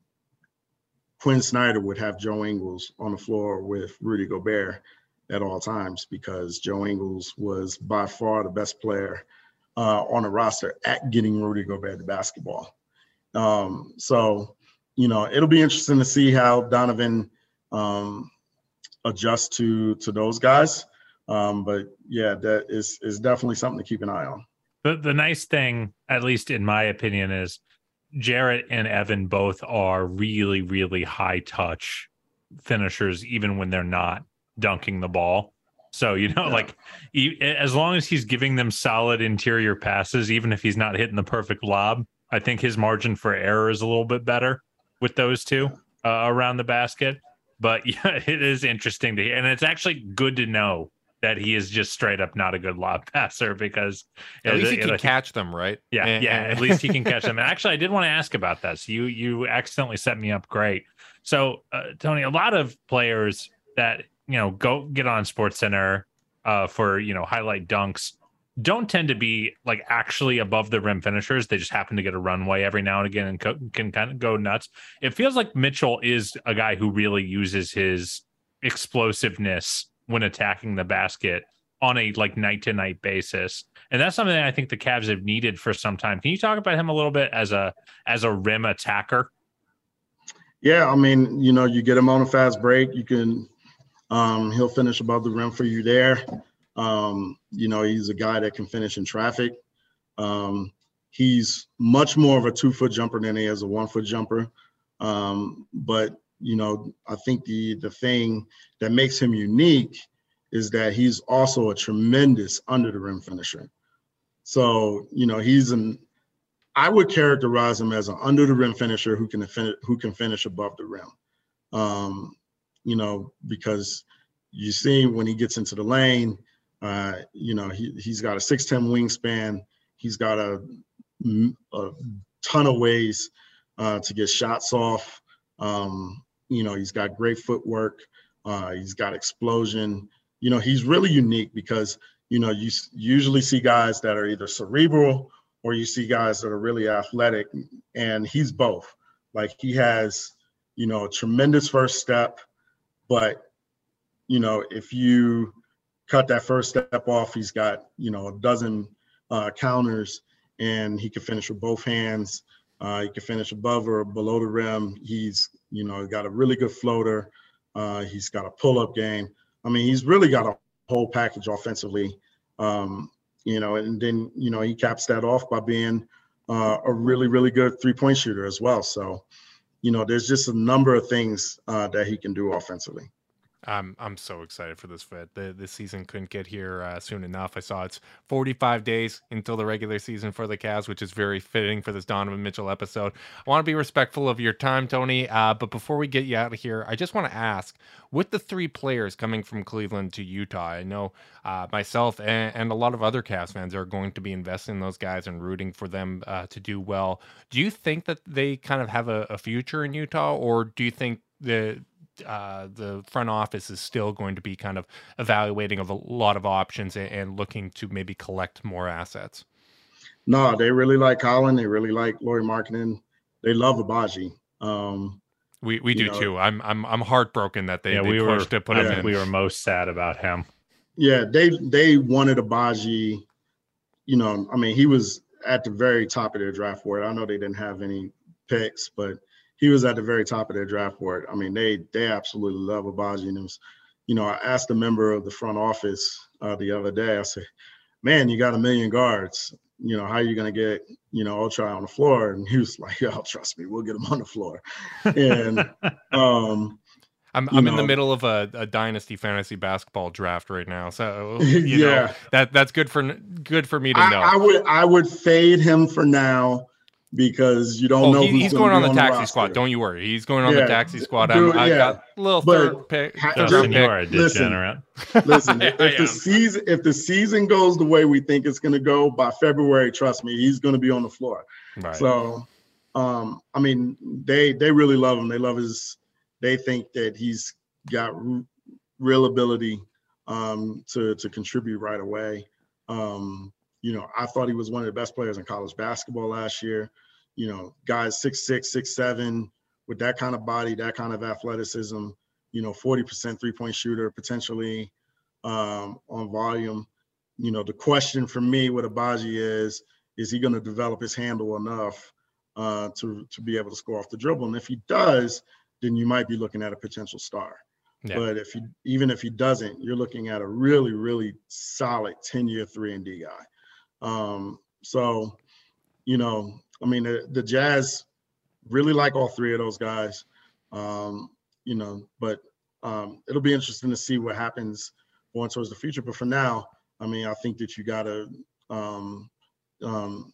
Quinn Snyder would have Joe Ingles on the floor with Rudy Gobert at all times, because Joe Ingles was by far the best player uh, on the roster at getting Rudy Gobert the basketball. Um, so, you know, it'll be interesting to see how Donovan um, adjusts to to those guys. Um, but yeah, that is is definitely something to keep an eye on. The the nice thing, at least in my opinion, is Jarrett and Evan both are really, really high touch finishers, even when they're not dunking the ball. So, you know, yeah. like he, as long as he's giving them solid interior passes, even if he's not hitting the perfect lob, I think his margin for error is a little bit better with those two uh, around the basket. But yeah, it is interesting to hear. And it's actually good to know that he is just straight up not a good lob passer, because at it, least he it, can it, catch them, right? Yeah, and, yeah. And... At least he can catch them. And actually, I did want to ask about that. So you you accidentally set me up great. So uh, Tony, a lot of players that you know go get on SportsCenter uh, for you know highlight dunks don't tend to be like actually above the rim finishers. They just happen to get a runway every now and again and co- can kind of go nuts. It feels like Mitchell is a guy who really uses his explosiveness when attacking the basket on a like night to night basis. And that's something that I think the Cavs have needed for some time. Can you talk about him a little bit as a, as a rim attacker? Yeah. I mean, you know, you get him on a fast break, you can, um, he'll finish above the rim for you there. Um, you know, he's a guy that can finish in traffic. Um, he's much more of a two foot jumper than he is a one foot jumper. Um, but you know, I think the the thing that makes him unique is that he's also a tremendous under the rim finisher. So, you know, he's an, I would characterize him as an under the rim finisher who can fin- who can finish above the rim. Um, you know, because you see when he gets into the lane, uh, you know, he he's got a six ten wingspan. He's got a, a ton of ways uh, to get shots off. Um, You know, he's got great footwork. Uh, he's got explosion. You know, he's really unique because, you know, you usually see guys that are either cerebral or you see guys that are really athletic, and he's both. Like, he has, you know, a tremendous first step, but, you know, if you cut that first step off, he's got, you know, a dozen uh, counters, and he can finish with both hands. Uh, he can finish above or below the rim. He's, you know, got a really good floater. Uh, he's got a pull-up game. I mean, he's really got a whole package offensively. Um, you know, and then, you know, he caps that off by being uh, a really, really good three-point shooter as well. So, you know, there's just a number of things uh, that he can do offensively. I'm I'm so excited for this fit. The this season couldn't get here uh, soon enough. I saw it's forty-five days until the regular season for the Cavs, which is very fitting for this Donovan Mitchell episode. I want to be respectful of your time, Tony. Uh, but before we get you out of here, I just want to ask: with the three players coming from Cleveland to Utah, I know uh, myself and, and a lot of other Cavs fans are going to be investing in those guys and rooting for them uh, to do well. Do you think that they kind of have a, a future in Utah, or do you think the uh the front office is still going to be kind of evaluating of a lot of options and, and looking to maybe collect more assets? No, they really like Colin. They really like Lauri Markkanen. They love Agbaji. Um, we we do know, too. I'm I'm I'm heartbroken that they, yeah, they we pushed were, to put I him think in. We were most sad about him. Yeah, they they wanted Agbaji. You know, I mean, he was at the very top of their draft board. I know they didn't have any picks, but he was at the very top of their draft board. I mean, they they absolutely love Agbaji. And it was, you know, I asked a member of the front office uh, the other day, I said, man, you got a million guards. You know, how are you going to get, you know, Ochai on the floor? And he was like, oh, trust me, we'll get him on the floor. And um, I'm I'm know, in the middle of a, a dynasty fantasy basketball draft right now. So, you yeah, know, that that's good for good for me to I, know. I would I would fade him for now. because you don't oh, know he, who's he's going on the on taxi the squad. Don't you worry. He's going on yeah, the taxi squad. dude, I yeah. got a little but third pick. Ha- third Justin, pick. you are a degenerate. Listen, listen I, if I the am. season if the season goes the way we think it's going to go by February, trust me, he's going to be on the floor. Right. So, um, I mean, they they really love him. They love his. They think that he's got r- real ability um, to to contribute right away. Um, you know, I thought he was one of the best players in college basketball last year. You know, guys six six, six seven with that kind of body, that kind of athleticism. You know, forty percent three point shooter potentially um, on volume. You know, the question for me with Agbaji is, is he going to develop his handle enough uh, to to be able to score off the dribble? And if he does, then you might be looking at a potential star. Yeah. But if he, even if he doesn't, you're looking at a really, really solid ten-year three and D guy. Um, so, you know, I mean, the, the Jazz really like all three of those guys, um, you know, but um, it'll be interesting to see what happens going towards the future. But for now, I mean, I think that you got to um, um,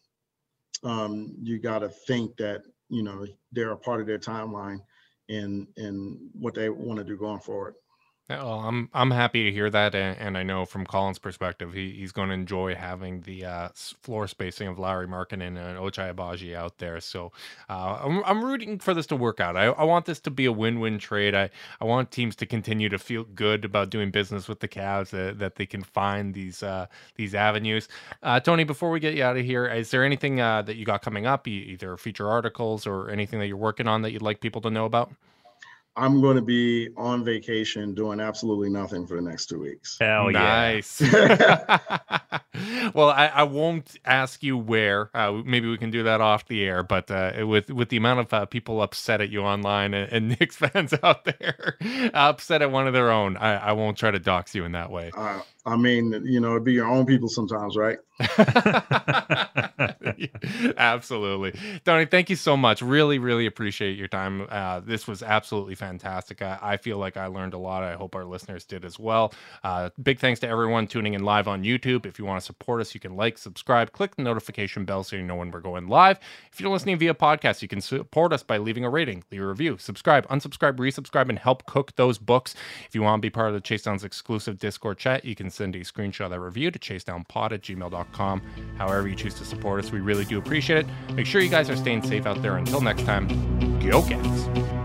um, you got to think that, you know, they're a part of their timeline in in what they want to do going forward. Well, I'm I'm happy to hear that, and, and I know from Colin's perspective, he, he's going to enjoy having the uh, floor spacing of Lauri Markkanen and Ochai Agbaji out there. So uh, I'm I'm rooting for this to work out. I, I want this to be a win-win trade. I, I want teams to continue to feel good about doing business with the Cavs, that, that they can find these uh, these avenues. Uh, Tony, before we get you out of here, is there anything uh, that you got coming up, either feature articles or anything that you're working on that you'd like people to know about? I'm going to be on vacation doing absolutely nothing for the next two weeks. Hell nice. yeah. Well, I, I won't ask you where. Uh, maybe we can do that off the air. But uh, with with the amount of uh, people upset at you online and, and Knicks fans out there upset at one of their own, I, I won't try to dox you in that way. Uh, I mean, you know, it'd be your own people sometimes, right? Absolutely. Tony, thank you so much. Really, really appreciate your time. Uh, this was absolutely fantastic. I, I feel like I learned a lot. I hope our listeners did as well. Uh, big thanks to everyone tuning in live on YouTube. If you want to support us, you can like, subscribe, click the notification bell so you know when we're going live. If you're listening via podcast, you can support us by leaving a rating, leave a review, subscribe, unsubscribe, resubscribe, and help cook those books. If you want to be part of the Chase Down's exclusive Discord chat, you can send a screenshot of that review to chasedownpod at gmail dot com. However you choose to support us, we really do appreciate it. Make sure you guys are staying safe out there. Until next time, go Cavs.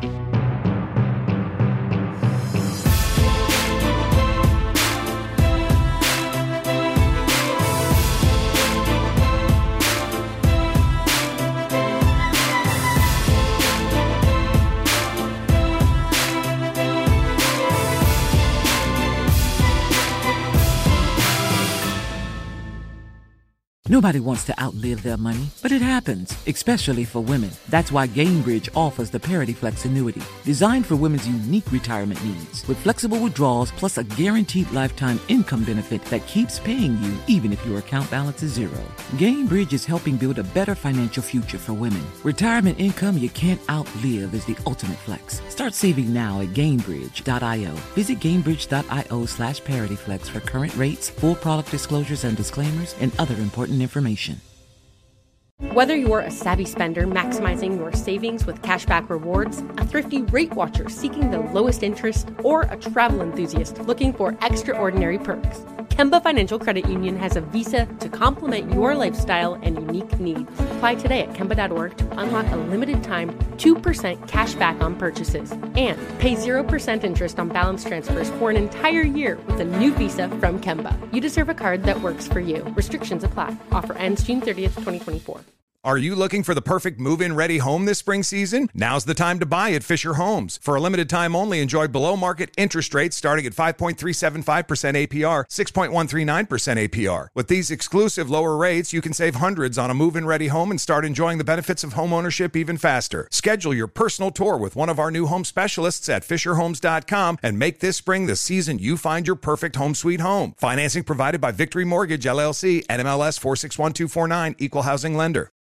Nobody wants to outlive their money, but it happens, especially for women. That's why Gainbridge offers the Parity Flex annuity, designed for women's unique retirement needs, with flexible withdrawals plus a guaranteed lifetime income benefit that keeps paying you even if your account balance is zero. Gainbridge is helping build a better financial future for women. Retirement income you can't outlive is the ultimate flex. Start saving now at Gainbridge dot io. Visit Gainbridge dot io slash ParityFlex for current rates, full product disclosures and disclaimers, and other important information. Whether you're a savvy spender maximizing your savings with cashback rewards, a thrifty rate watcher seeking the lowest interest, or a travel enthusiast looking for extraordinary perks, Kemba Financial Credit Union has a visa to complement your lifestyle and unique needs. Apply today at Kemba dot org to unlock a limited time two percent cash back on purchases and pay zero percent interest on balance transfers for an entire year with a new visa from Kemba. You deserve a card that works for you. Restrictions apply. Offer ends June thirtieth, twenty twenty-four. Are you looking for the perfect move-in ready home this spring season? Now's the time to buy at Fisher Homes. For a limited time only, enjoy below-market interest rates starting at five point three seven five percent A P R, six point one three nine percent A P R. With these exclusive lower rates, you can save hundreds on a move-in ready home and start enjoying the benefits of home ownership even faster. Schedule your personal tour with one of our new home specialists at fisher homes dot com and make this spring the season you find your perfect home sweet home. Financing provided by Victory Mortgage, L L C, N M L S four six one two four nine, Equal Housing Lender.